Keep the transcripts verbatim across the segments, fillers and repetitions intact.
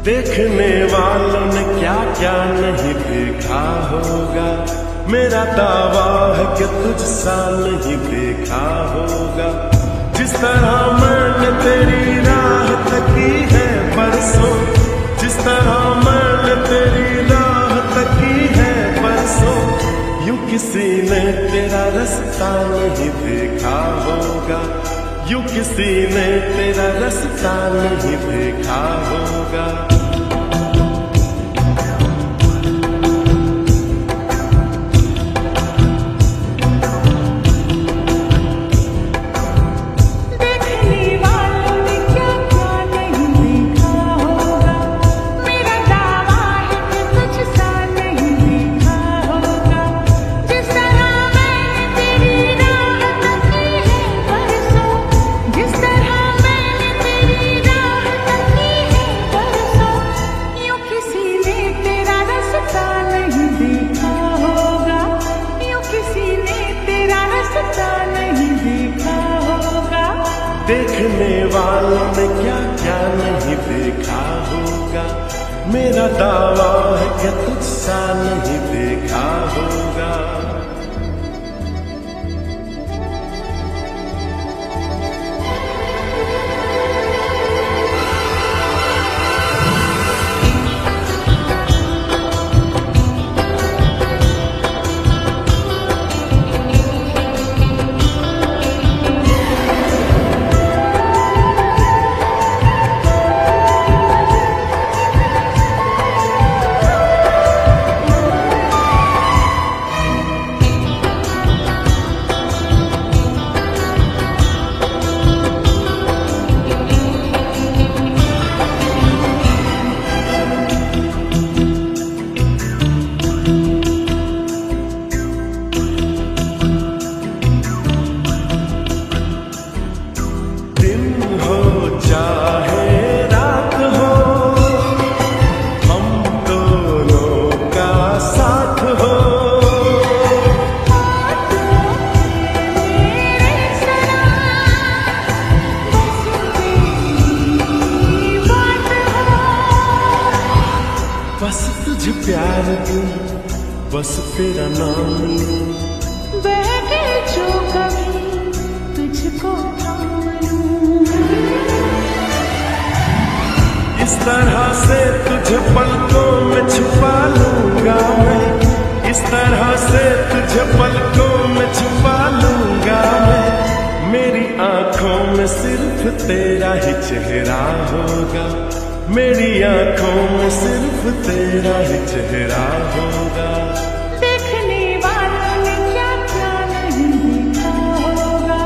देखने वालों ने क्या क्या नहीं देखा होगा, मेरा दावा है कि तुझसा नहीं देखा होगा। जिस तरह मैंने तेरी राह तकी है परसों, जिस तरह मैंने तेरी राह तकी है परसों, यूं किसी ने तेरा रास्ता नहीं देखा होगा, यूं किसी ने तेरा रास्ता नहीं देखा होगा। देखने वालों ने क्या क्या नहीं देखा होगा, मेरा दावा है कि तुझसा नहीं देखा होगा। बस तुझे प्यार दूं, बस तेरा नाम लूं, बहके जो कभी तुझको थाम लूं। इस तरह से तुझे पलकों में छुपा लूंगा मैं, इस तरह से तुझे पलकों में छुपा लूंगा मैं। मेरी आंखों में सिर्फ तेरा ही चेहरा होगा, मेरी आंखों में सिर्फ तेरा ही चेहरा होगा। देखने वालों ने क्या क्या नहीं देखा होगा।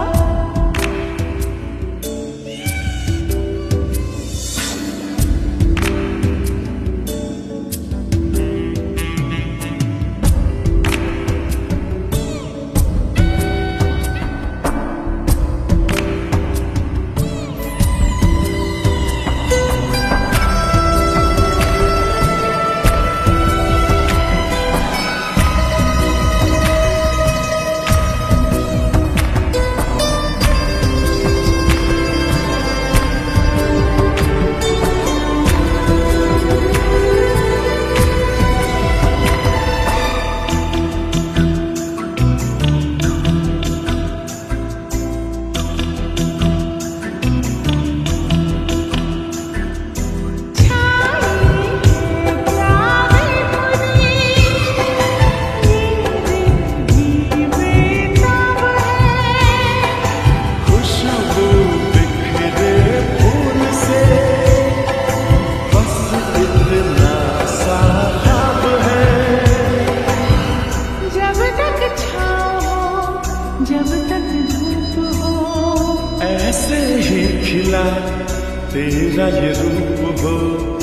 जब तक धूप हो ऐसे ही खिला तेरा ये रूप हो।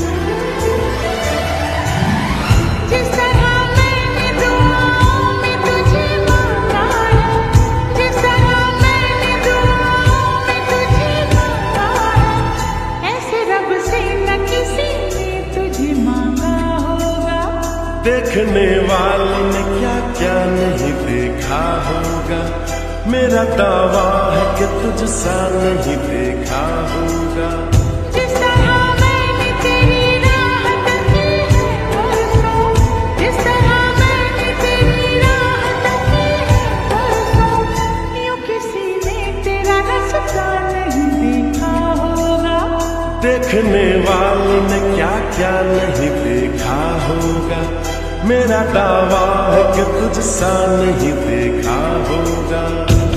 जिस तरह मैंने दुआओं में तुझे मांगा है, जिस तरह मैंने दुआओं में तुझे मांगा है, ऐसे रब से न किसी ने तुझे मांगा होगा। देखने वालों ने क्या क्या नहीं देखा होगा, मेरा दावा है कि तुझसा नहीं देखा होगा। जिस तरह मैंने तेरी राह देखने वालों ने क्या क्या नहीं देखा होगा, मेरा दावा है कि तुझसा नहीं देखा होगा।